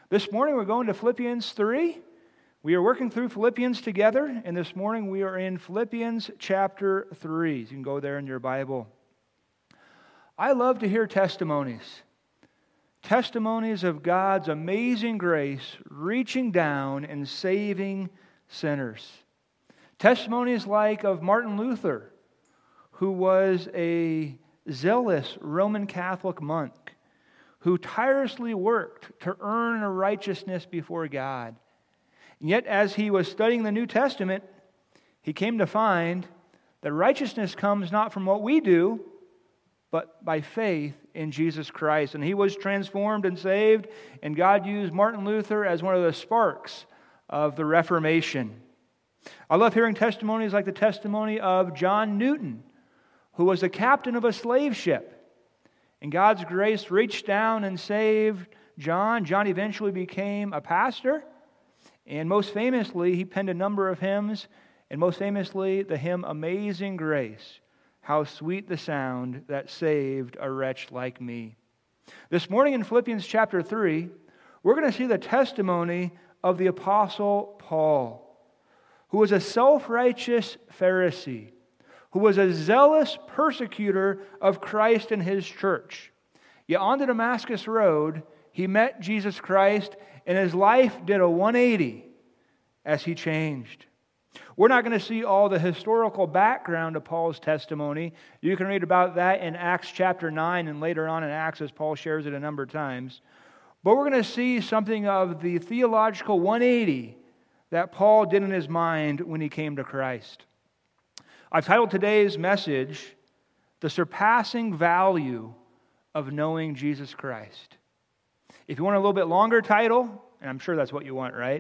This morning we're going to Philippians 3. We are working through Philippians together, and this morning we are in Philippians chapter 3. You can go there in your Bible. I love to hear testimonies. Testimonies of God's amazing grace reaching down and saving sinners. Testimonies like of Martin Luther, who was a zealous Roman Catholic monk who tirelessly worked to earn a righteousness before God. And yet, as he was studying the New Testament, he came to find that righteousness comes not from what we do, but by faith in Jesus Christ. And he was transformed and saved, and God used Martin Luther as one of the sparks of the Reformation. I love hearing testimonies like the testimony of John Newton, who was the captain of a slave ship. And God's grace reached down and saved John. John eventually became a pastor. And most famously, he penned a number of hymns. And most famously, the hymn Amazing Grace. How sweet the sound that saved a wretch like me. This morning in Philippians chapter 3, we're going to see the testimony of the Apostle Paul, who was a self-righteous Pharisee, who was a zealous persecutor of Christ and His church. Yet on the Damascus Road, he met Jesus Christ, and his life did a 180 as he changed. We're not going to see all the historical background of Paul's testimony. You can read about that in Acts chapter 9 and later on in Acts as Paul shares it a number of times. But we're going to see something of the theological 180 that Paul did in his mind when he came to Christ. I've titled today's message, The Surpassing Value of Knowing Jesus Christ. If you want a little bit longer title, and I'm sure that's what you want, right?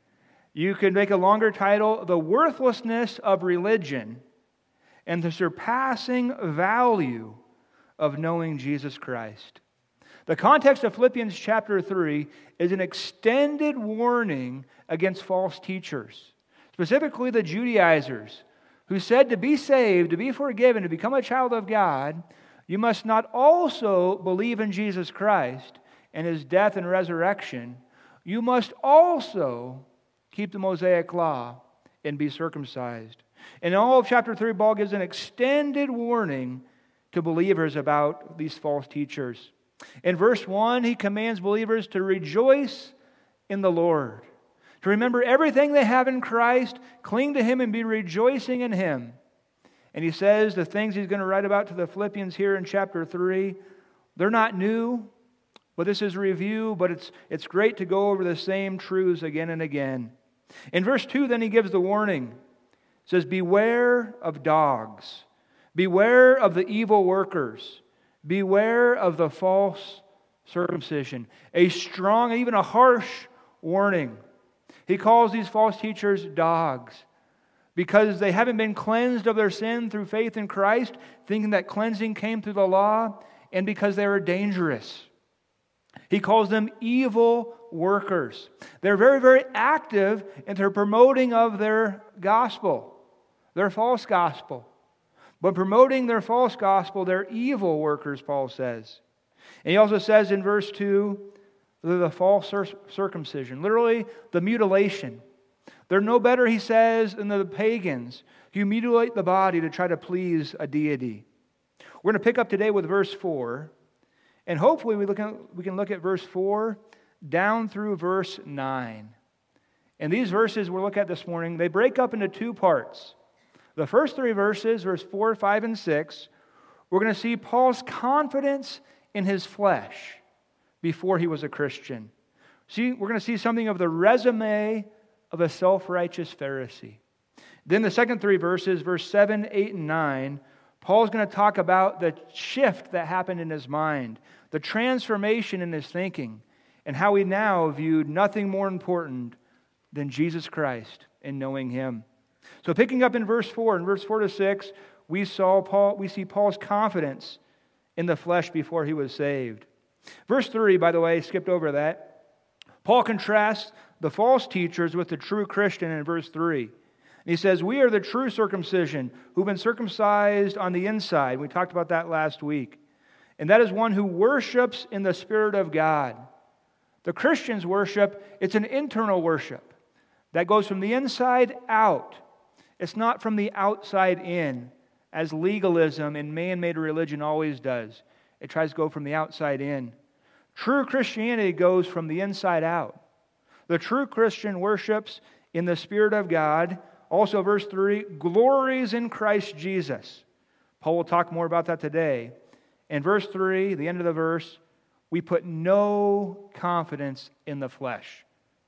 You could make a longer title, The Worthlessness of Religion and the Surpassing Value of Knowing Jesus Christ. The context of Philippians chapter 3 is an extended warning against false teachers, specifically the Judaizers, who said to be saved, to be forgiven, to become a child of God, you must not also believe in Jesus Christ and His death and resurrection. You must also keep the Mosaic law and be circumcised. In all of chapter 3, Paul gives an extended warning to believers about these false teachers. In verse 1, he commands believers to rejoice in the Lord, to remember everything they have in Christ, cling to Him and be rejoicing in Him. And he says the things he's going to write about to the Philippians here in chapter 3, they're not new, but this is a review, but it's great to go over the same truths again and again. In verse 2, then he gives the warning. It says, beware of dogs. Beware of the evil workers. Beware of the false circumcision. A strong, even a harsh warning. He calls these false teachers dogs because they haven't been cleansed of their sin through faith in Christ, thinking that cleansing came through the law, and because they are dangerous. He calls them evil workers. They're very, very active in their promoting of their gospel, their false gospel. But promoting their false gospel, they're evil workers, Paul says. And he also says in verse 2, the false circumcision, literally the mutilation. They're no better, he says, than the pagans who mutilate the body to try to please a deity. We're going to pick up today with verse 4, and hopefully we can look at verse 4 down through verse 9. And these verses we'll look at this morning, they break up into two parts. The first three verses, verse 4, 5, and 6, we're going to see Paul's confidence in his flesh before he was a Christian. See, we're going to see something of the resume of a self-righteous Pharisee. Then the second three verses, verse 7, 8, and 9, Paul's going to talk about the shift that happened in his mind, the transformation in his thinking, and how he now viewed nothing more important than Jesus Christ and knowing Him. So picking up in verse 4, in verse 4 to 6, we see Paul's confidence in the flesh before he was saved. Verse 3, by the way, skipped over that. Paul contrasts the false teachers with the true Christian in verse 3. And he says, we are the true circumcision who've been circumcised on the inside. We talked about that last week. And that is one who worships in the Spirit of God, The Christians' worship, it's an internal worship that goes from the inside out. It's not from the outside in, as legalism and man-made religion always does. It tries to go from the outside in. True Christianity goes from the inside out. The true Christian worships in the Spirit of God. Also, verse 3, glories in Christ Jesus. Paul will talk more about that today. And verse 3, the end of the verse, we put no confidence in the flesh.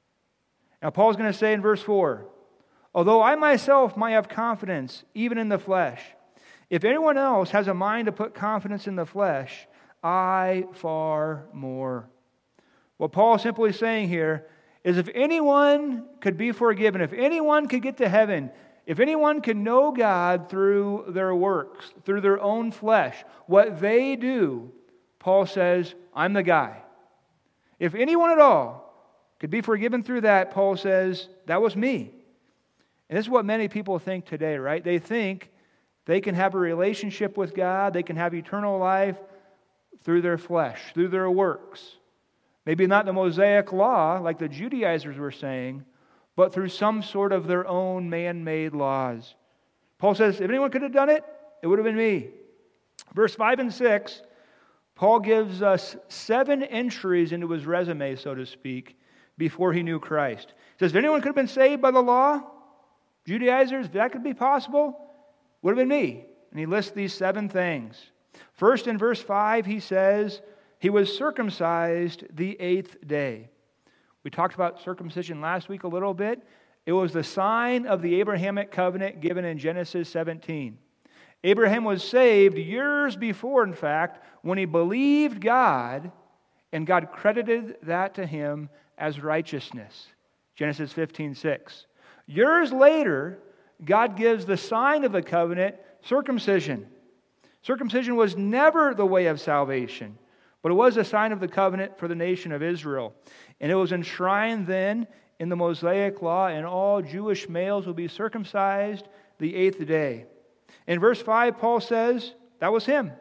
Now, Paul's going to say in verse 4, although I myself might have confidence even in the flesh, if anyone else has a mind to put confidence in the flesh, I far more. What Paul is simply saying here is if anyone could be forgiven, if anyone could get to heaven, if anyone can know God through their works, through their own flesh, what they do, Paul says, I'm the guy. If anyone at all could be forgiven through that, Paul says, that was me. And this is what many people think today, right? They think they can have a relationship with God, they can have eternal life through their flesh, through their works. Maybe not the Mosaic law, like the Judaizers were saying, but through some sort of their own man-made laws. Paul says, if anyone could have done it, it would have been me. Verse 5 and 6, Paul gives us 7 entries into his resume, so to speak, before he knew Christ. He says, if anyone could have been saved by the law, Judaizers, if that could be possible, would have been me. And he lists these 7 things. First, in verse 5, he says, he was circumcised the 8th day. We talked about circumcision last week a little bit. It was the sign of the Abrahamic covenant given in Genesis 17. Abraham was saved years before, in fact, when he believed God, and God credited that to him as righteousness. Genesis 15:6. Years later, God gives the sign of the covenant, circumcision. Circumcision was never the way of salvation, but it was a sign of the covenant for the nation of Israel. And it was enshrined then in the Mosaic law, and all Jewish males will be circumcised the 8th day. In verse 5, Paul says, that was him.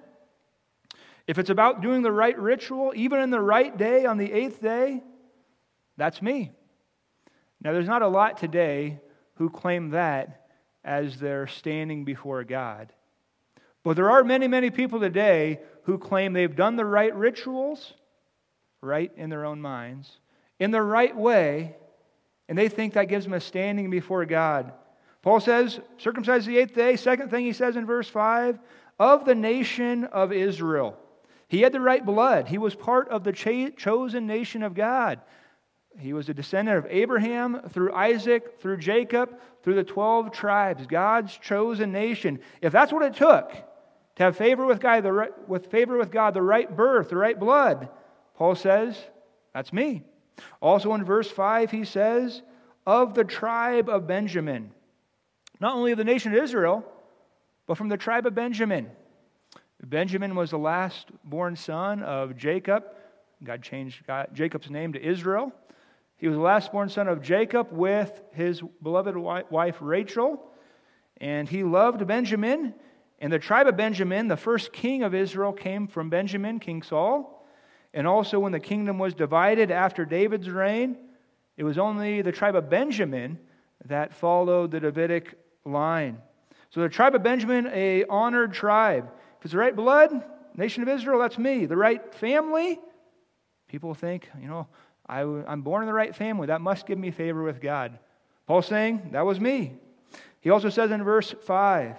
If it's about doing the right ritual, even in the right day, on the 8th day, that's me. Now, there's not a lot today who claim that as they're standing before God. But there are many, many people today who claim they've done the right rituals, right in their own minds, in the right way, and they think that gives them a standing before God. Paul says, circumcised the 8th day. Second thing he says in verse 5, of the nation of Israel. He had the right blood. He was part of the chosen nation of God. He was a descendant of Abraham, through Isaac, through Jacob, through the 12 tribes, God's chosen nation. If that's what it took to have favor with God, the right birth, the right blood, Paul says, that's me. Also in verse 5, he says, of the tribe of Benjamin. Not only of the nation of Israel, but from the tribe of Benjamin. Benjamin was the last born son of Jacob. God changed Jacob's name to Israel. He was the last born son of Jacob with his beloved wife Rachel. And he loved Benjamin. And the tribe of Benjamin, the first king of Israel, came from Benjamin, King Saul. And also when the kingdom was divided after David's reign, it was only the tribe of Benjamin that followed the Davidic line. So the tribe of Benjamin, an honored tribe. If it's the right blood, nation of Israel, that's me. The right family, people think, I'm born in the right family. That must give me favor with God. Paul's saying, that was me. He also says in verse 5,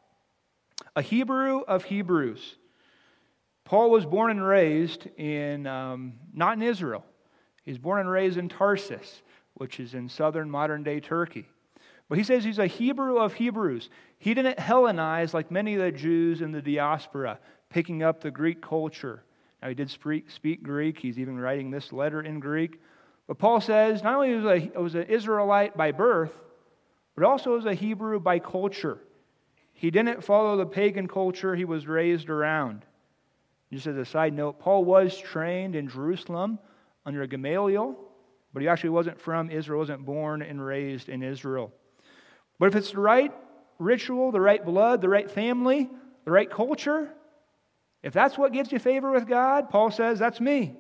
a Hebrew of Hebrews. Paul was born and raised not in Israel. He was born and raised in Tarsus, which is in southern modern-day Turkey. But he says he's a Hebrew of Hebrews. He didn't Hellenize like many of the Jews in the diaspora, picking up the Greek culture. Now, he did speak Greek. He's even writing this letter in Greek. But Paul says not only was an Israelite by birth, but also was a Hebrew by culture. He didn't follow the pagan culture he was raised around. Just as a side note, Paul was trained in Jerusalem under Gamaliel, but he actually wasn't from Israel, wasn't born and raised in Israel. But if it's the right ritual, the right blood, the right family, the right culture, if that's what gives you favor with God, Paul says, that's me.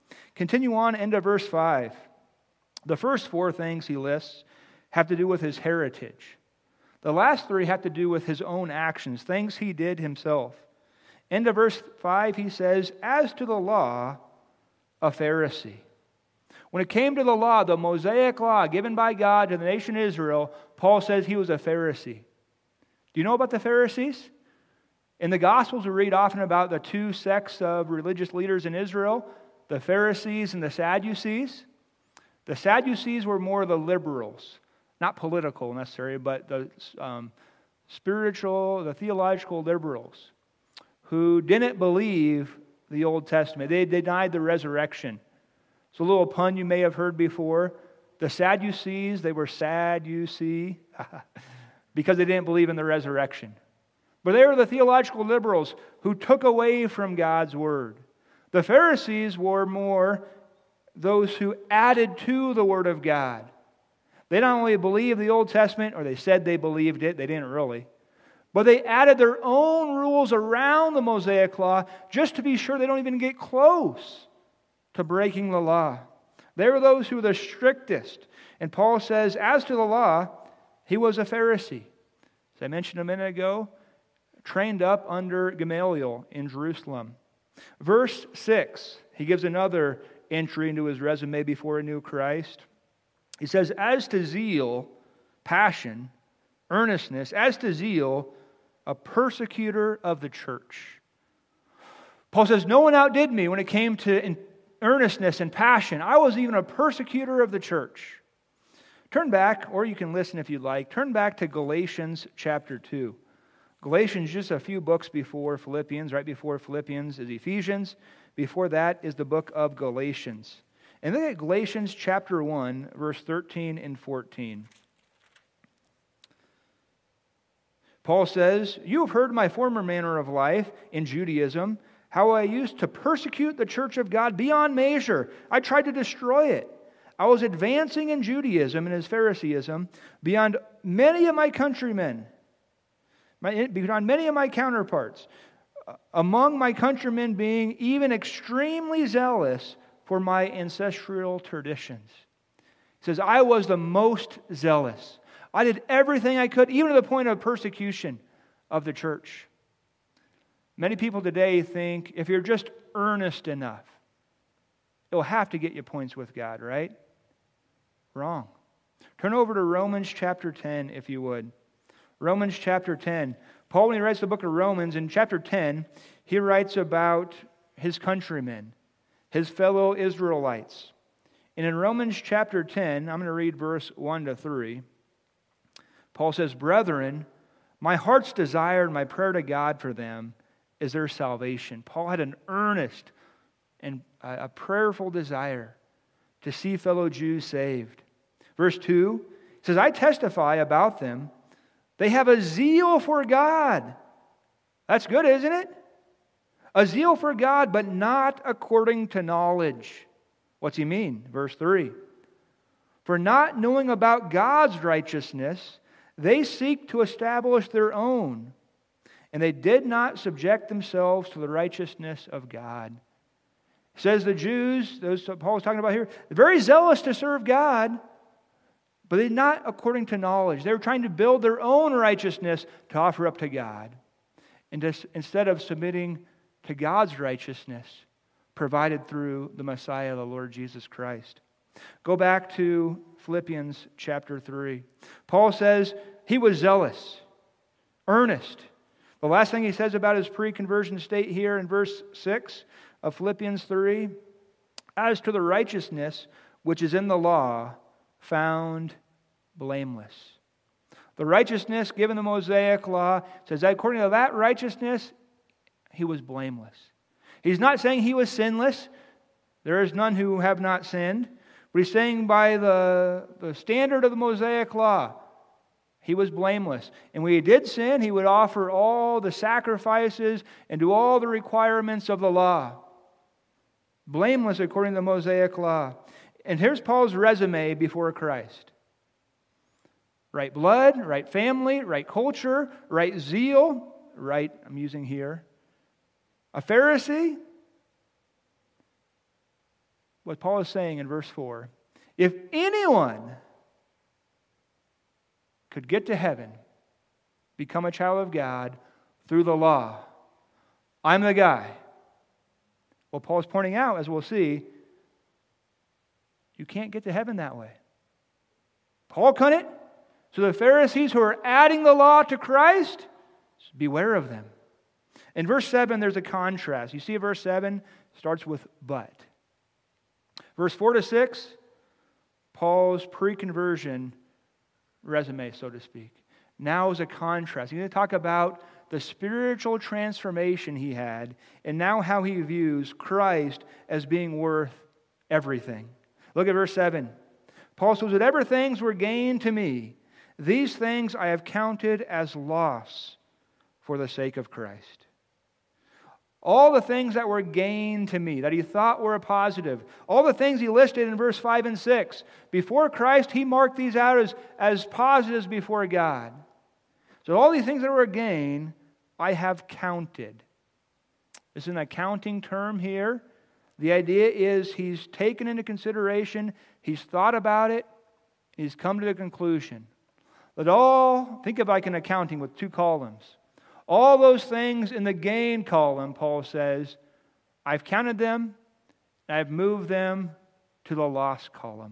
Continue on into verse 5. The first four things he lists have to do with his heritage. The last three have to do with his own actions, things he did himself. Into verse 5, he says, as to the law, a Pharisee. When it came to the law, the Mosaic law given by God to the nation of Israel, Paul says he was a Pharisee. Do you know about the Pharisees? In the Gospels, we read often about the two sects of religious leaders in Israel, the Pharisees and the Sadducees. The Sadducees were more the liberals, not political necessarily, but the spiritual, the theological liberals who didn't believe the Old Testament. They denied the resurrection. So a little pun you may have heard before. The Sadducees, they were sad, you see, because they didn't believe in the resurrection. But they were the theological liberals who took away from God's Word. The Pharisees were more those who added to the Word of God. They not only believed the Old Testament, or they said they believed it, they didn't really, but they added their own rules around the Mosaic law just to be sure they don't even get close to breaking the law. They were those who were the strictest. And Paul says, as to the law, he was a Pharisee. As I mentioned a minute ago, trained up under Gamaliel in Jerusalem. Verse 6, he gives another entry into his resume before he knew Christ. He says, as to zeal, passion, earnestness, as to zeal, a persecutor of the church. Paul says, no one outdid me when it came to earnestness and passion. I was even a persecutor of the church. Turn back, or you can listen if you'd like, turn back to Galatians chapter 2. Galatians, just a few books before Philippians. Right before Philippians is Ephesians. Before that is the book of Galatians. And look at Galatians chapter 1, verse 13 and 14. Paul says, you have heard my former manner of life in Judaism, how I used to persecute the church of God beyond measure. I tried to destroy it. I was advancing in Judaism and his Phariseeism beyond many of my countrymen, beyond many of my counterparts, among my countrymen being even extremely zealous for my ancestral traditions. He says, I was the most zealous. I did everything I could, even to the point of persecution of the church. Many people today think if you're just earnest enough, it'll have to get you points with God, right? Wrong. Turn over to Romans chapter 10, if you would. Romans chapter 10. Paul, when he writes the book of Romans, in chapter 10, he writes about his countrymen, his fellow Israelites. And in Romans chapter 10, I'm going to read verse 1 to 3. Paul says, brethren, my heart's desire and my prayer to God for them is their salvation. Paul had an earnest and a prayerful desire to see fellow Jews saved. Verse 2 says, I testify about them. They have a zeal for God. That's good, isn't it? A zeal for God, but not according to knowledge. What's he mean? Verse 3. For not knowing about God's righteousness, they seek to establish their own, and they did not subject themselves to the righteousness of God. It says the Jews, those Paul is talking about here, they're very zealous to serve God, but they're not according to knowledge. They were trying to build their own righteousness to offer up to God, and instead of submitting to God's righteousness provided through the Messiah, the Lord Jesus Christ. Go back to Philippians chapter 3. Paul says he was zealous, earnest. The last thing he says about his pre-conversion state here in verse 6 of Philippians 3, as to the righteousness which is in the law, found blameless. The righteousness given the Mosaic law says that according to that righteousness, he was blameless. He's not saying he was sinless. There is none who have not sinned. But he's saying by the standard of the Mosaic law, he was blameless. And when he did sin, he would offer all the sacrifices and do all the requirements of the law. Blameless according to the Mosaic law. And here's Paul's resume before Christ. Right blood, right family, right culture, right zeal, right, I'm using here. A Pharisee, what Paul is saying in verse 4. If anyone could get to heaven, become a child of God through the law, I'm the guy. Well, Paul is pointing out, as we'll see, you can't get to heaven that way. Paul couldn't. So the Pharisees who are adding the law to Christ, beware of them. In verse 7, there's a contrast. You see verse 7 starts with but. Verse 4 to 6, Paul's pre-conversion resume, so to speak. Now is a contrast. He's going to talk about the spiritual transformation he had, and now how he views Christ as being worth everything. Look at verse 7. Paul says, whatever things were gained to me, these things I have counted as loss for the sake of Christ. All the things that were gained to me, that he thought were a positive, all the things he listed in verse 5 and 6, before Christ, he marked these out as positives before God. So all these things that were gained, I have counted. This is an accounting term here. The idea is he's taken into consideration, he's thought about it, he's come to the conclusion. Think of like an accounting with two columns. All those things in the gain column, Paul says, I've counted them, and I've moved them to the loss column.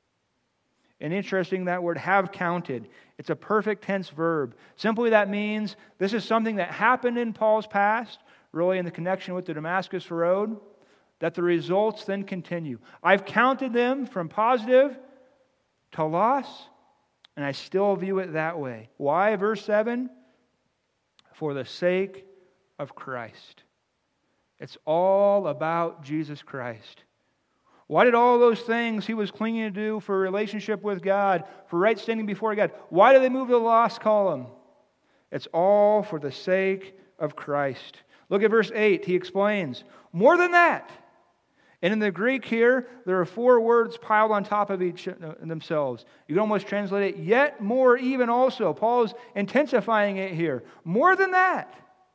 And interesting, that word have counted. It's a perfect tense verb. Simply that means this is something that happened in Paul's past, really in the connection with the Damascus Road, that the results then continue. I've counted them from positive to loss, and I still view it that way. Why? Verse 7, for the sake of Christ. It's all about Jesus Christ. Why did all those things he was clinging to do for a relationship with God, for right standing before God, why did they move to the loss column? It's all for the sake of Christ. Look at verse 8. He explains, more than that. And in the Greek here, there are 4 words piled on top of each themselves. You can almost translate it, yet more even also. Paul is intensifying it here. More than that,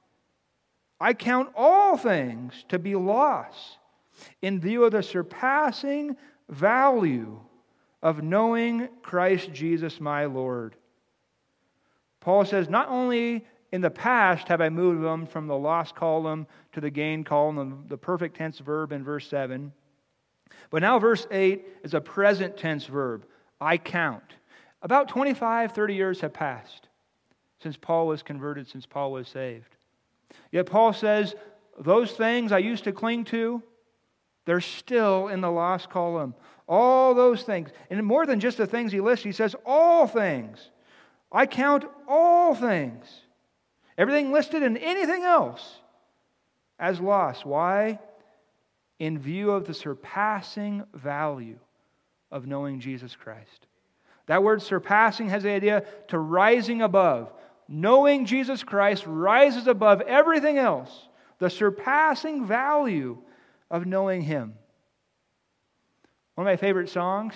I count all things to be loss in view of the surpassing value of knowing Christ Jesus my Lord. Paul says, not only in the past have I moved them from the loss column to the gain column, the perfect tense verb in verse 7. But now verse 8 is a present tense verb. I count. About 25, 30 years have passed since Paul was converted, since Paul was saved. Yet Paul says, those things I used to cling to, they're still in the loss column. All those things. And more than just the things he lists, he says, all things. I count all things. Everything listed and anything else as loss. Why? In view of the surpassing value of knowing Jesus Christ. That word surpassing has the idea to rising above. Knowing Jesus Christ rises above everything else. The surpassing value of knowing Him. One of my favorite songs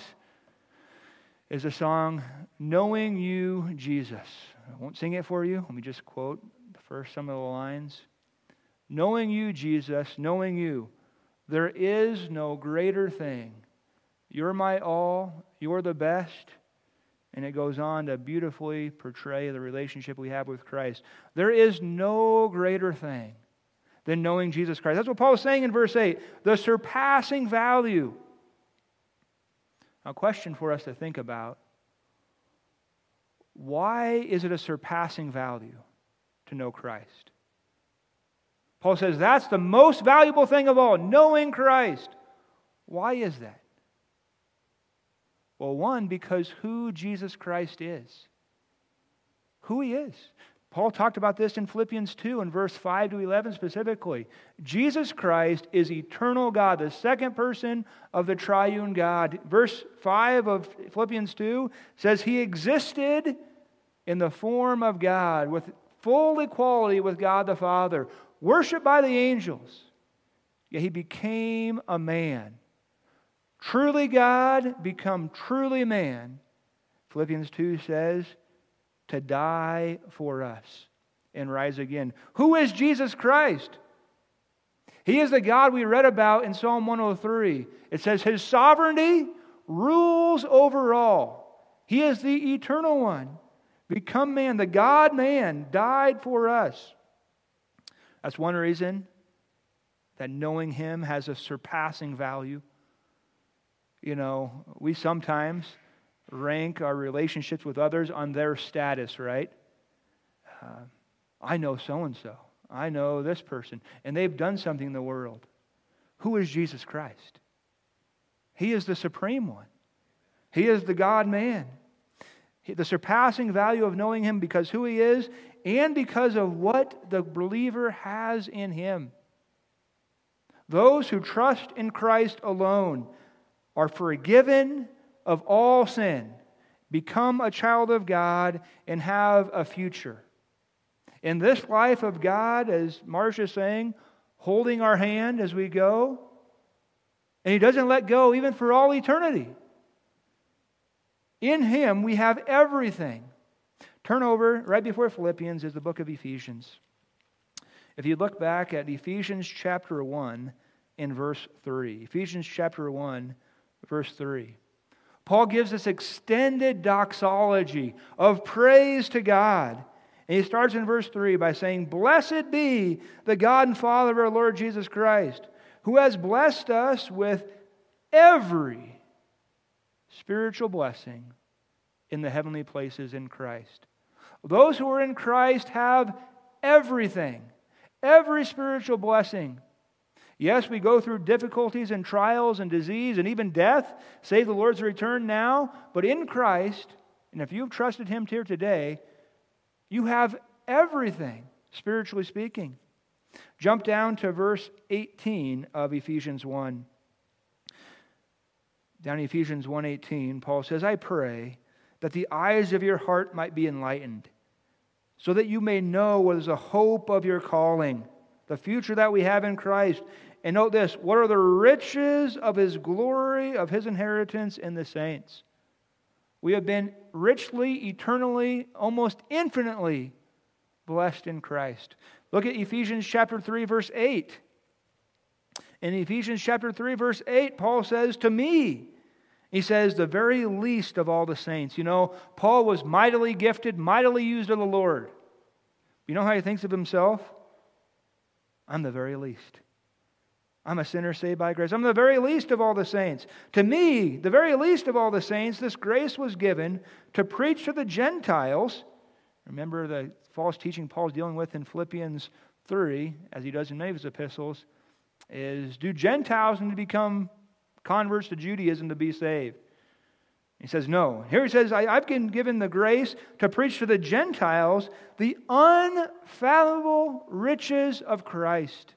is the song, Knowing You, Jesus. I won't sing it for you. Let me just quote some of the lines. Knowing you, Jesus, knowing you, there is no greater thing. You're my all. You're the best. And it goes on to beautifully portray the relationship we have with Christ. There is no greater thing than knowing Jesus Christ. That's what Paul is saying in verse 8. The surpassing value. Now, a question for us to think about. Why is it a surpassing value to know Christ? Paul says that's the most valuable thing of all, knowing Christ. Why is that? Well, one, because who Jesus Christ is. Who He is. Paul talked about this in Philippians 2 in verse 5 to 11 specifically. Jesus Christ is eternal God, the second person of the triune God. Verse 5 of Philippians 2 says He existed in the form of God with full equality with God the Father, worshipped by the angels. Yet He became a man. Truly God, become truly man. Philippians 2 says, to die for us and rise again. Who is Jesus Christ? He is the God we read about in Psalm 103. It says, His sovereignty rules over all. He is the eternal one, become man. The God-man died for us. That's one reason that knowing Him has a surpassing value. You know, we sometimes rank our relationships with others on their status, right? I know so-and-so. I know this person. And they've done something in the world. Who is Jesus Christ? He is the supreme one. He is the God-man. The surpassing value of knowing Him because who He is and because of what the believer has in Him. Those who trust in Christ alone are forgiven of all sin, become a child of God, and have a future. In this life of God, as Marcia is saying, holding our hand as we go, and He doesn't let go even for all eternity. In Him we have everything. Turn over, right before Philippians is the book of Ephesians. If you look back at Ephesians chapter 1 in verse 3. Ephesians chapter 1, verse 3. Paul gives this extended doxology of praise to God. And he starts in verse 3 by saying, Blessed be the God and Father of our Lord Jesus Christ, who has blessed us with every spiritual blessing in the heavenly places in Christ. Those who are in Christ have everything, every spiritual blessing. Yes, we go through difficulties and trials and disease and even death, save the Lord's return now, but in Christ, and if you've trusted Him here today, you have everything, spiritually speaking. Jump down to verse 18 of Ephesians 1. Down in Ephesians 1:18, Paul says, I pray that the eyes of your heart might be enlightened, so that you may know what is the hope of your calling, the future that we have in Christ. And note this, what are the riches of His glory, of His inheritance in the saints? We have been richly, eternally, almost infinitely blessed in Christ. Look at Ephesians chapter 3, verse 8. In Ephesians chapter 3, verse 8, Paul says, to me, he says, the very least of all the saints. You know, Paul was mightily gifted, mightily used of the Lord. You know how he thinks of himself? I'm the very least. I'm a sinner saved by grace. I'm the very least of all the saints. To me, the very least of all the saints, this grace was given to preach to the Gentiles. Remember the false teaching Paul's dealing with in Philippians 3, as he does in many of his epistles, is do Gentiles need to become converts to Judaism to be saved? He says no. Here he says, I've been given the grace to preach to the Gentiles the unfathomable riches of Christ.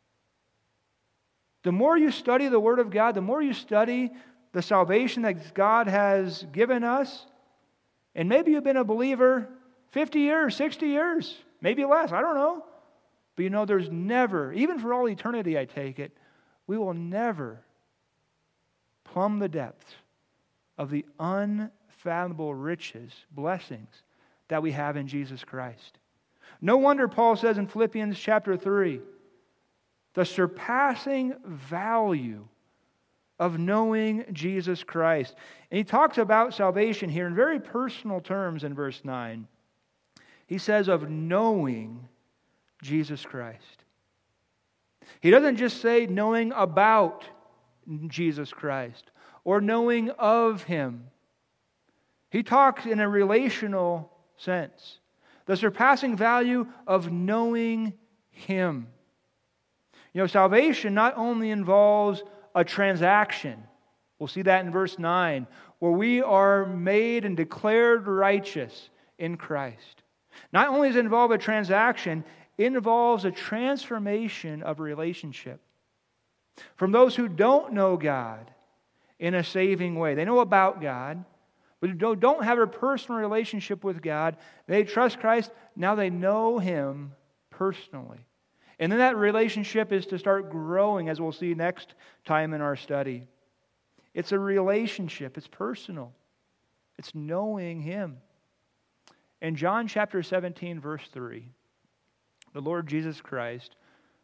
The more you study the Word of God, the more you study the salvation that God has given us, and maybe you've been a believer 50 years, 60 years, maybe less, I don't know. But you know, there's never, even for all eternity I take it, we will never plumb the depths of the unfathomable riches, blessings that we have in Jesus Christ. No wonder Paul says in Philippians chapter 3, the surpassing value of knowing Jesus Christ. And he talks about salvation here in very personal terms in verse 9. He says of knowing Jesus Christ. He doesn't just say knowing about Jesus Christ or knowing of Him. He talks in a relational sense. The surpassing value of knowing Him. You know, salvation not only involves a transaction. We'll see that in verse 9, where we are made and declared righteous in Christ. Not only does it involve a transaction, it involves a transformation of relationship. From those who don't know God in a saving way. They know about God, but don't have a personal relationship with God. They trust Christ. Now they know Him personally. And then that relationship is to start growing, as we'll see next time in our study. It's a relationship. It's personal. It's knowing Him. In John chapter 17, verse 3, the Lord Jesus Christ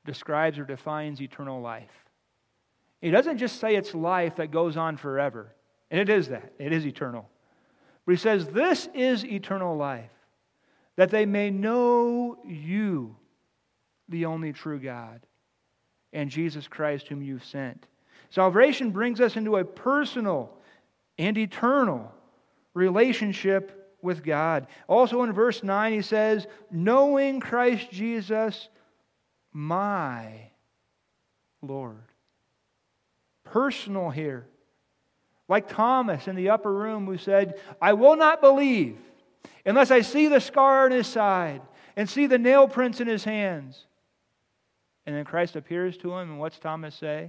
describes or defines eternal life. He doesn't just say it's life that goes on forever. And it is that. It is eternal. But he says, this is eternal life, that they may know you, the only true God, and Jesus Christ whom you've sent. Salvation brings us into a personal and eternal relationship with God. Also in verse 9 he says, knowing Christ Jesus, my Lord. Personal here. Like Thomas in the upper room who said, I will not believe unless I see the scar in his side and see the nail prints in his hands. And then Christ appears to him, and what's Thomas say?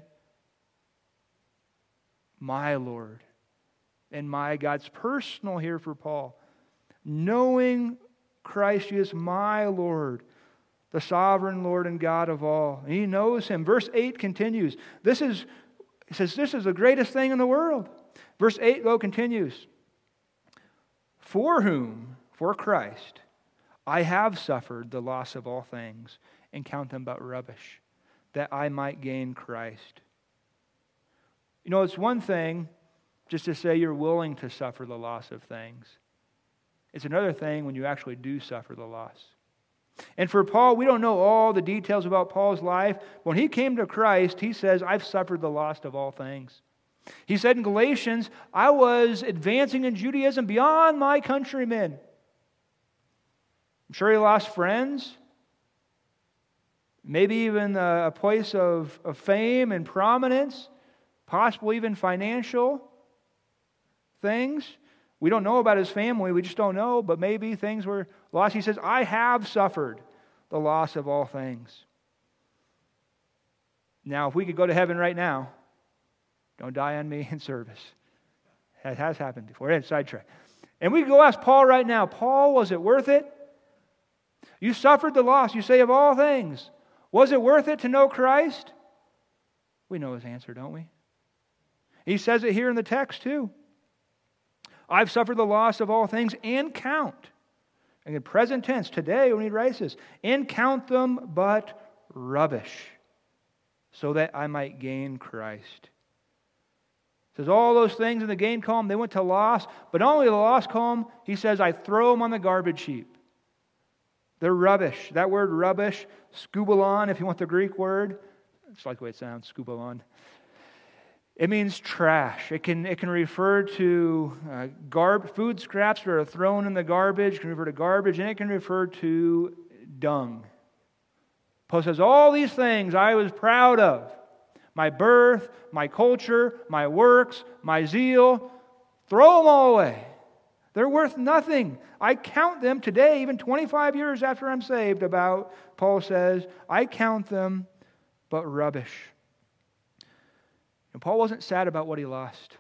My Lord and my God. It's personal here for Paul. Knowing Christ Jesus, my Lord, the sovereign Lord and God of all. And he knows him. Verse 8 continues. He says, this is the greatest thing in the world. Verse 8, though, continues. For whom, for Christ, I have suffered the loss of all things and count them but rubbish, that I might gain Christ. You know, it's one thing just to say you're willing to suffer the loss of things. It's another thing when you actually do suffer the loss. And for Paul, we don't know all the details about Paul's life. When he came to Christ, he says, I've suffered the loss of all things. He said in Galatians, I was advancing in Judaism beyond my countrymen. I'm sure he lost friends, maybe even a place of fame and prominence, possibly even financial things. We don't know about his family, we just don't know, but maybe things were lost. He says, I have suffered the loss of all things. Now, if we could go to heaven right now, don't die on me in service. That has happened before. It's sidetrack. And we could go ask Paul right now, Paul, was it worth it? You suffered the loss, you say, of all things. Was it worth it to know Christ? We know his answer, don't we? He says it here in the text too. I've suffered the loss of all things and count. And in present tense, today when he writes this, and count them but rubbish, so that I might gain Christ. It says all those things in the gain column, they went to loss, but not only the loss column, he says, I throw them on the garbage heap. They're rubbish. That word rubbish, skubalon, if you want the Greek word, it's like the way it sounds, skubalon. It means trash. It can refer to food scraps that are thrown in the garbage. It can refer to garbage, and it can refer to dung. Paul says, all these things I was proud of. My birth, my culture, my works, my zeal. Throw them all away. They're worth nothing. I count them today, even 25 years after I'm saved, Paul says, I count them but rubbish. And Paul wasn't sad about what he lost.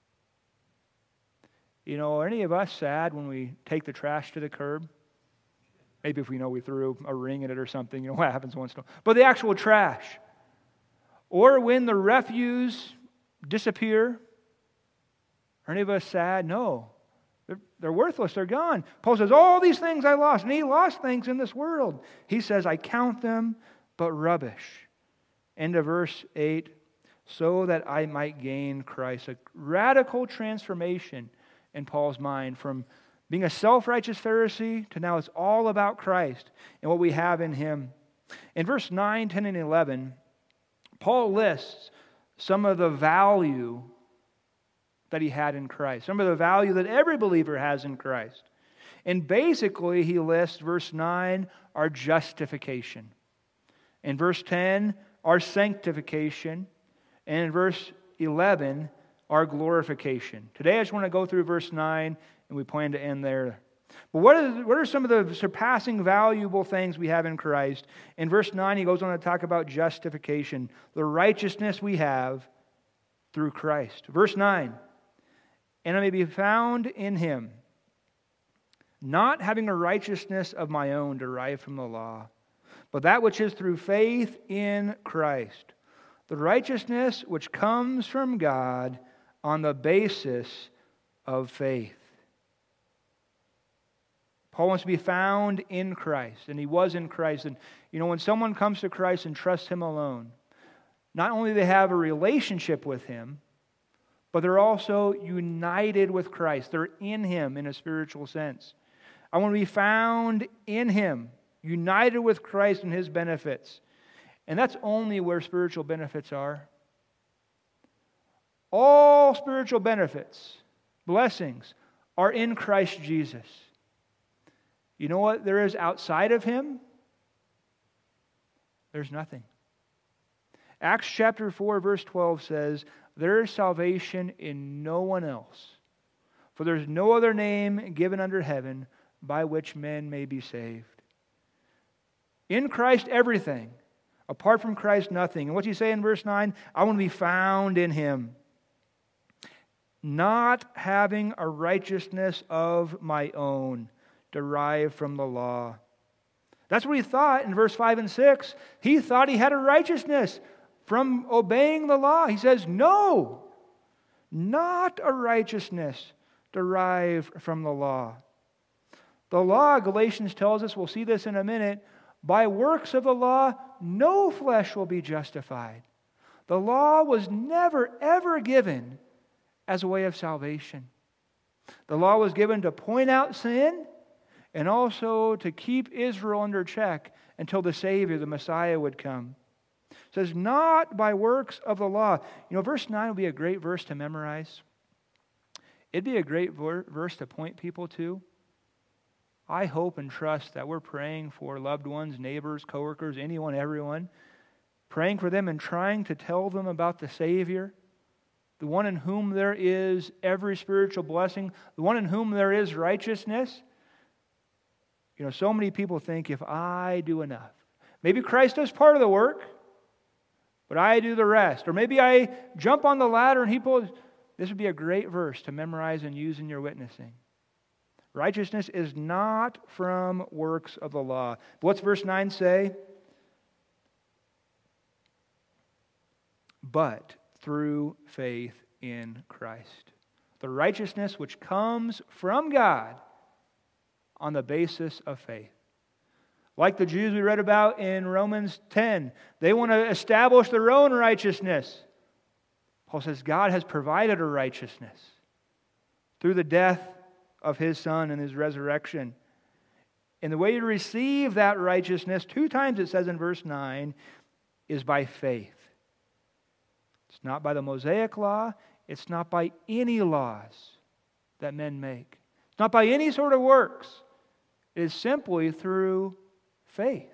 You know, are any of us sad when we take the trash to the curb? Maybe if we know we threw a ring at it or something, you know what happens once in a while. But the actual trash. Or when the refuse disappear. Are any of us sad? No. They're worthless. They're gone. Paul says, all these things I lost. And he lost things in this world. He says, I count them but rubbish. End of verse 8. So that I might gain Christ. A radical transformation in Paul's mind from being a self-righteous Pharisee to now it's all about Christ and what we have in Him. In verse 9, 10, and 11, Paul lists some of the value that he had in Christ, some of the value that every believer has in Christ. And basically, he lists, verse 9, our justification. In verse 10, our sanctification. And in verse 11, our glorification. Today I just want to go through verse 9, and we plan to end there. But what are some of the surpassing valuable things we have in Christ? In verse 9, he goes on to talk about justification, the righteousness we have through Christ. Verse 9, and I may be found in Him, not having a righteousness of my own derived from the law, but that which is through faith in Christ. The righteousness which comes from God on the basis of faith. Paul wants to be found in Christ, and he was in Christ. And when someone comes to Christ and trusts Him alone, not only do they have a relationship with Him, but they're also united with Christ. They're in Him in a spiritual sense. I want to be found in Him, united with Christ and His benefits. And that's only where spiritual benefits are. All spiritual benefits, blessings, are in Christ Jesus. You know what there is outside of Him? There's nothing. Acts chapter 4, verse 12 says, "There is salvation in no one else, for there is no other name given under heaven by which men may be saved." In Christ, everything. Apart from Christ, nothing. And what's he say in verse 9? I want to be found in Him, not having a righteousness of my own derived from the law. That's what he thought in verse 5 and 6. He thought he had a righteousness from obeying the law. He says, no, not a righteousness derived from the law. The law, Galatians tells us, we'll see this in a minute, by works of the law, no flesh will be justified. The law was never, ever given as a way of salvation. The law was given to point out sin and also to keep Israel under check until the Savior, the Messiah, would come. It says, not by works of the law. Verse 9 would be a great verse to memorize. It'd be a great verse to point people to. I hope and trust that we're praying for loved ones, neighbors, coworkers, anyone, everyone. Praying for them and trying to tell them about the Savior, the one in whom there is every spiritual blessing, the one in whom there is righteousness. So many people think if I do enough, maybe Christ does part of the work, but I do the rest. Or maybe I jump on the ladder and He pulls. This would be a great verse to memorize and use in your witnessing. Righteousness is not from works of the law. What's verse 9 say? But through faith in Christ. The righteousness which comes from God on the basis of faith. Like the Jews we read about in Romans 10, they want to establish their own righteousness. Paul says God has provided a righteousness through the death of His Son and His resurrection. And the way you receive that righteousness, 2 times it says in verse 9, is by faith. It's not by the Mosaic law. It's not by any laws that men make. It's not by any sort of works. It is simply through faith.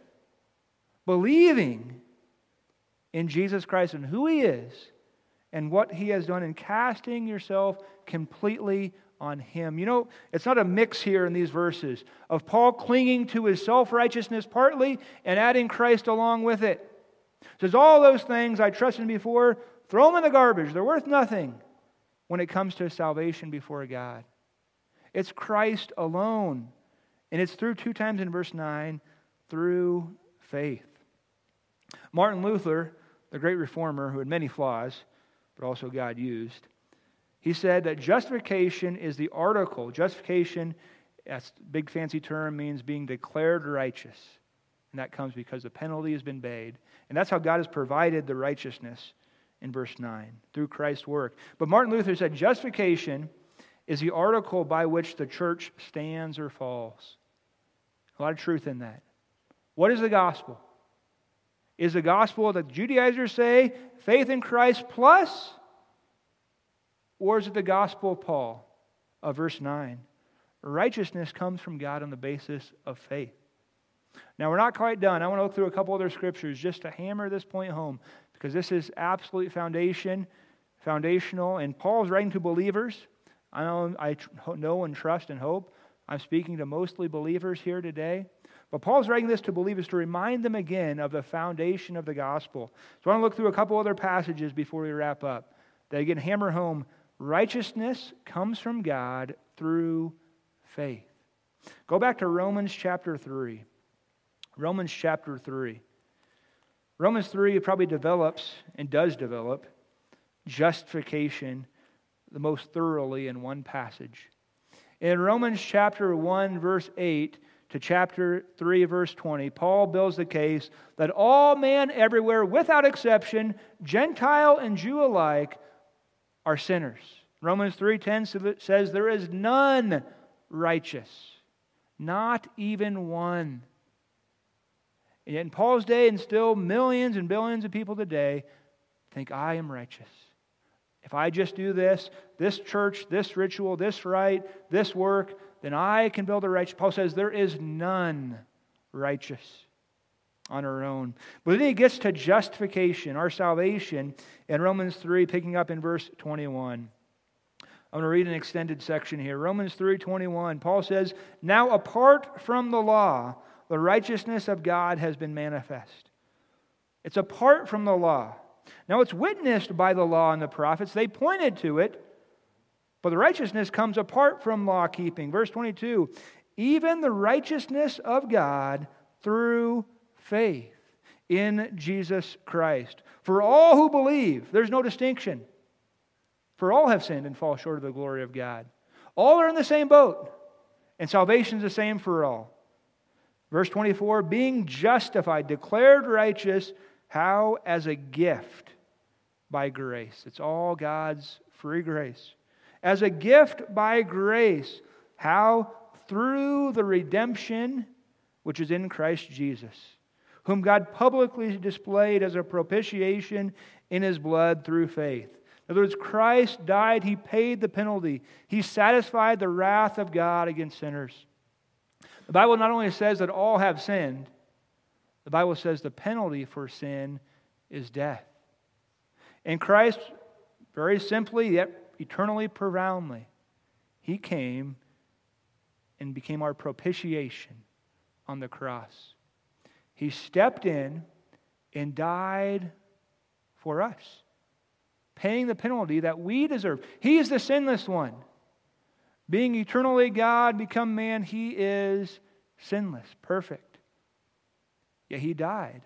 Believing in Jesus Christ and who He is and what He has done, and casting yourself completely on Him. It's not a mix here in these verses of Paul clinging to his self-righteousness partly and adding Christ along with it. It says, all those things I trusted in before, throw them in the garbage. They're worth nothing when it comes to salvation before God. It's Christ alone. And it's through 2 times in verse 9, through faith. Martin Luther, the great reformer who had many flaws, but also God used, he said that justification is the article. Justification, that's a big fancy term, means being declared righteous. And that comes because the penalty has been paid. And that's how God has provided the righteousness in verse 9, through Christ's work. But Martin Luther said justification is the article by which the church stands or falls. A lot of truth in that. What is the gospel? Is the gospel that Judaizers say, faith in Christ plus? Or is it the gospel of Paul of verse 9? Righteousness comes from God on the basis of faith. Now, we're not quite done. I want to look through a couple other scriptures just to hammer this point home, because this is absolute foundational, and Paul's writing to believers. I know and trust and hope I'm speaking to mostly believers here today. But Paul's writing this to believers to remind them again of the foundation of the gospel. So I want to look through a couple other passages before we wrap up that again hammer home righteousness comes from God through faith. Go back to Romans chapter 3. Romans chapter 3. Romans 3 probably develops and does develop justification the most thoroughly in one passage. In Romans chapter 1, verse 8 to chapter 3, verse 20, Paul builds the case that all men everywhere, without exception, Gentile and Jew alike, are sinners. Romans 3:10 says there is none righteous, not even one. And yet in Paul's day, and still millions and billions of people today, think, I am righteous. If I just do this church, this ritual, this rite, this work, then I can build a righteous. Paul says there is none righteous on our own. But then he gets to justification, our salvation, in Romans 3, picking up in verse 21. I'm going to read an extended section here. Romans 3:21. Paul says, now apart from the law, the righteousness of God has been manifest. It's apart from the law. Now it's witnessed by the law and the prophets. They pointed to it. But the righteousness comes apart from law keeping. Verse 22. Even the righteousness of God through faith in Jesus Christ. For all who believe, there's no distinction. For all have sinned and fall short of the glory of God. All are in the same boat. And salvation is the same for all. Verse 24, being justified, declared righteous, how? As a gift by grace. It's all God's free grace. As a gift by grace. How? Through the redemption which is in Christ Jesus, whom God publicly displayed as a propitiation in His blood through faith. In other words, Christ died, He paid the penalty. He satisfied the wrath of God against sinners. The Bible not only says that all have sinned, the Bible says the penalty for sin is death. And Christ, very simply yet eternally profoundly, He came and became our propitiation on the cross. He stepped in and died for us, paying the penalty that we deserve. He is the sinless one. Being eternally God, become man, He is sinless, perfect. Yet He died.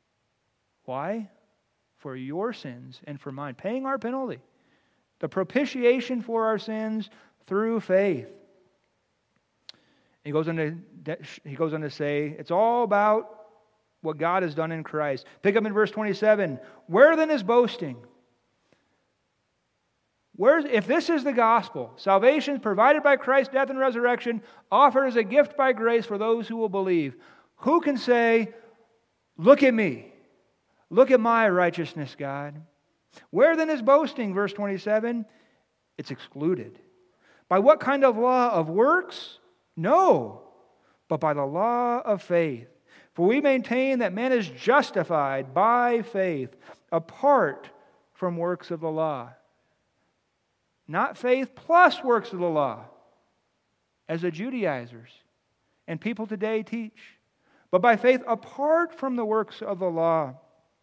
Why? For your sins and for mine, paying our penalty. The propitiation for our sins through faith. He goes on to say, it's all about what God has done in Christ. Pick up in verse 27. Where then is boasting? If this is the gospel, salvation provided by Christ's death and resurrection, offered as a gift by grace for those who will believe, who can say, look at me, look at my righteousness, God? Where then is boasting? Verse 27, it's excluded. By what kind of law? Of works? No, but by the law of faith. For we maintain that man is justified by faith, apart from works of the law. Not faith plus works of the law, as the Judaizers and people today teach, but by faith apart from the works of the law.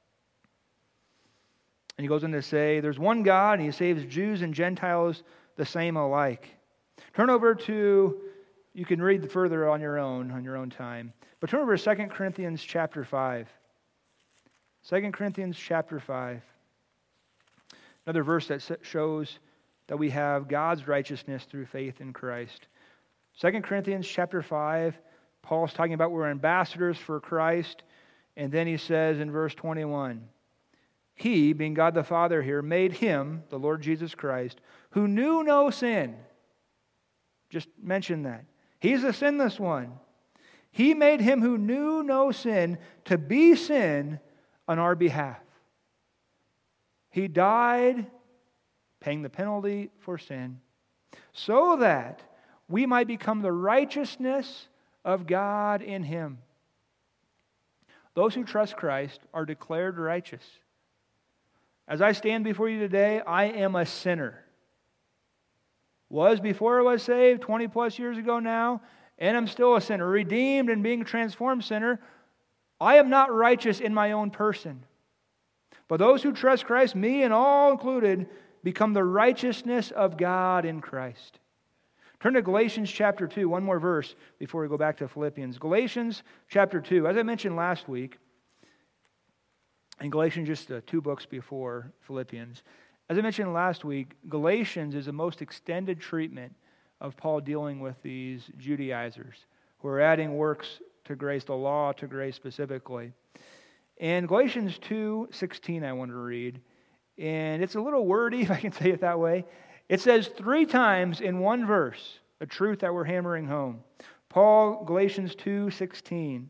And he goes on to say, there's one God, and He saves Jews and Gentiles the same alike. Turn over to, you can read further on your own time, but turn over to 2 Corinthians chapter 5. 2 Corinthians chapter 5. Another verse that shows that we have God's righteousness through faith in Christ. 2 Corinthians chapter 5, Paul's talking about we're ambassadors for Christ, and then he says in verse 21, He, being God the Father here, made Him, the Lord Jesus Christ, who knew no sin. Just mention that. He's the sinless one. He made Him who knew no sin to be sin on our behalf. He died, paying the penalty for sin, so that we might become the righteousness of God in Him. Those who trust Christ are declared righteous. As I stand before you today, I am a sinner. Was before I was saved, 20 plus years ago now, and I'm still a sinner, redeemed and being transformed sinner. I am not righteous in my own person. But those who trust Christ, me and all included, become the righteousness of God in Christ. Turn to Galatians chapter 2, one more verse before we go back to Philippians. Galatians chapter 2, as I mentioned last week, and Galatians just 2 books before Philippians. As I mentioned last week, Galatians is the most extended treatment of Paul dealing with these Judaizers who are adding works to grace, the law to grace specifically. In Galatians 2:16 I want to read, and it's a little wordy, if I can say it that way. It says 3 times in one verse a truth that we're hammering home. Paul, Galatians 2:16.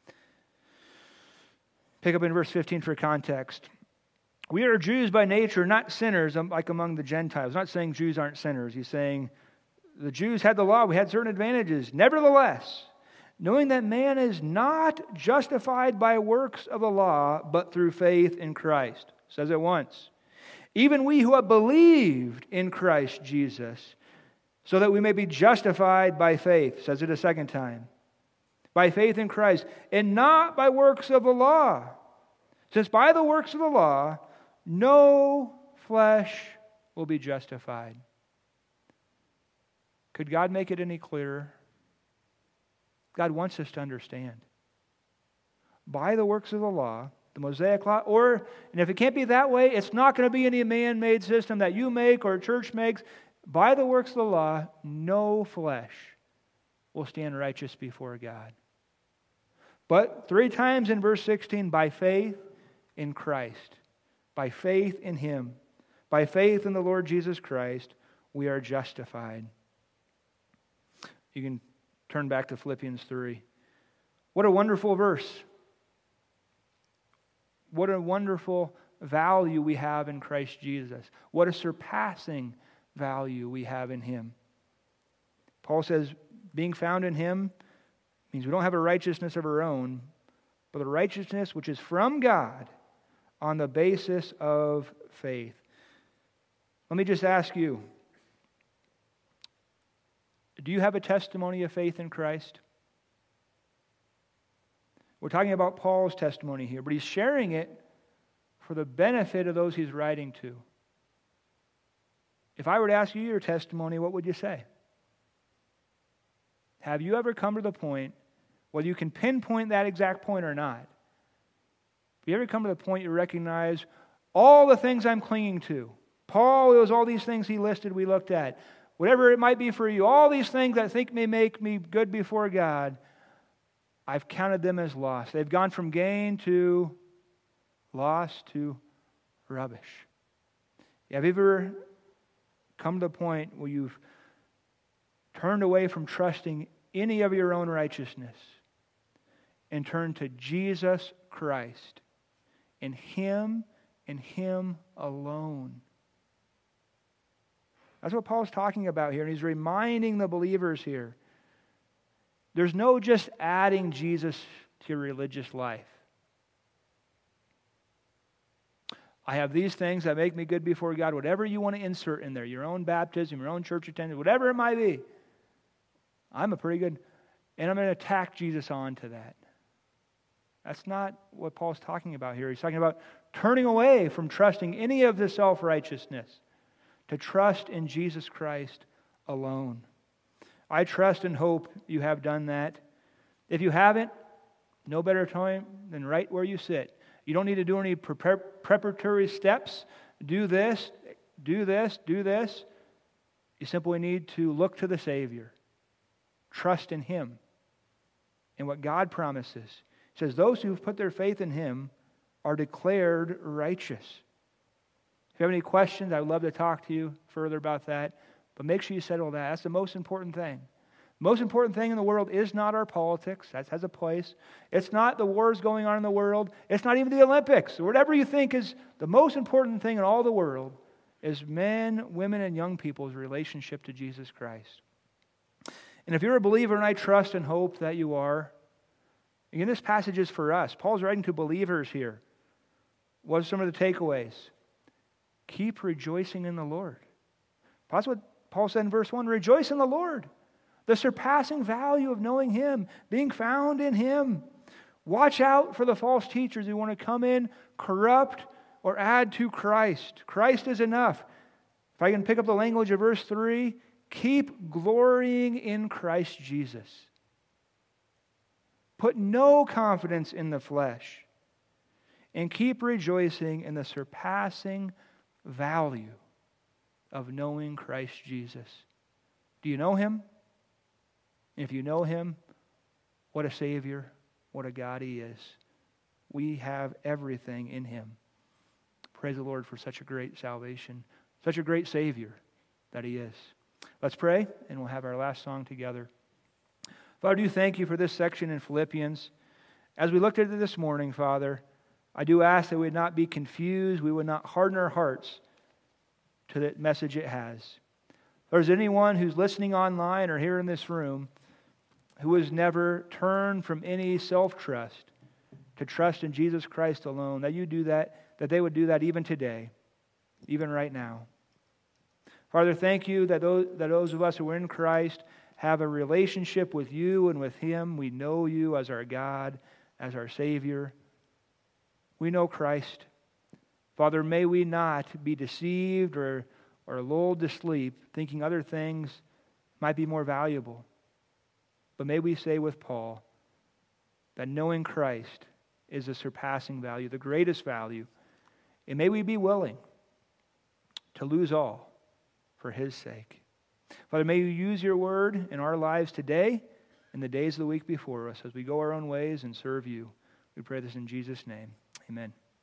Pick up in verse 15 for context. We are Jews by nature, not sinners like among the Gentiles. He's not saying Jews aren't sinners. He's saying the Jews had the law. We had certain advantages. Nevertheless, knowing that man is not justified by works of the law, but through faith in Christ. Says it once. Even we who have believed in Christ Jesus, so that we may be justified by faith. Says it a second time. By faith in Christ, and not by works of the law. Since by the works of the law, no flesh will be justified. Could God make it any clearer? God wants us to understand. By the works of the law, the Mosaic law, and if it can't be that way, it's not going to be any man-made system that you make or a church makes. By the works of the law, no flesh will stand righteous before God. But 3 times in verse 16, by faith in Christ, by faith in Him, by faith in the Lord Jesus Christ, we are justified. You can turn back to Philippians 3. What a wonderful verse. What a wonderful value we have in Christ Jesus. What a surpassing value we have in Him. Paul says, being found in Him means we don't have a righteousness of our own, but a righteousness which is from God on the basis of faith. Let me just ask you, do you have a testimony of faith in Christ? We're talking about Paul's testimony here, but he's sharing it for the benefit of those he's writing to. If I were to ask you your testimony, what would you say? Have you ever come to the point, whether you can pinpoint that exact point or not, have you ever come to the point you recognize all the things I'm clinging to? Paul, it was all these things he listed we looked at. Whatever it might be for you, all these things that I think may make me good before God, I've counted them as loss. They've gone from gain to loss to rubbish. Have you ever come to the point where you've turned away from trusting any of your own righteousness and turned to Jesus Christ and Him alone? That's what Paul's talking about here, and he's reminding the believers here. There's no just adding Jesus to your religious life. I have these things that make me good before God. Whatever you want to insert in there, your own baptism, your own church attendance, whatever it might be. I'm a pretty good, and I'm going to tack Jesus on to that. That's not what Paul's talking about here. He's talking about turning away from trusting any of the self-righteousness to trust in Jesus Christ alone. I trust and hope you have done that. If you haven't, no better time than right where you sit. You don't need to do any preparatory steps. Do this, do this, do this. You simply need to look to the Savior. Trust in Him and what God promises. He says, those who have put their faith in Him are declared righteous. If you have any questions, I'd love to talk to you further about that. But make sure you settle that. That's the most important thing. The most important thing in the world is not our politics. That has a place. It's not the wars going on in the world. It's not even the Olympics. Or whatever you think is the most important thing in all the world is men, women, and young people's relationship to Jesus Christ. And if you're a believer, and I trust and hope that you are, again, this passage is for us. Paul's writing to believers here. What are some of the takeaways? Keep rejoicing in the Lord. That's what Paul said in verse 1. Rejoice in the Lord. The surpassing value of knowing Him, being found in Him. Watch out for the false teachers who want to come in, corrupt, or add to Christ. Christ is enough. If I can pick up the language of verse 3, keep glorying in Christ Jesus. Put no confidence in the flesh. And keep rejoicing in the surpassing value of knowing Christ Jesus. Do you know Him? If you know Him, what a Savior, what a God He is. We have everything in Him. Praise the Lord for such a great salvation, such a great Savior that He is. Let's pray, and we'll have our last song together. Father, do thank you for this section in Philippians. As we looked at it this morning, Father, I do ask that we would not be confused, we would not harden our hearts to the message it has. If there's anyone who's listening online or here in this room who has never turned from any self-trust to trust in Jesus Christ alone, that you do that, that they would do that even today, even right now. Father, thank you that those of us who are in Christ have a relationship with you and with Him. We know you as our God, as our Savior. We know Christ. Father, may we not be deceived or lulled to sleep thinking other things might be more valuable. But may we say with Paul that knowing Christ is the surpassing value, the greatest value. And may we be willing to lose all for His sake. Father, may you use your word in our lives today and the days of the week before us as we go our own ways and serve you. We pray this in Jesus' name. Amen.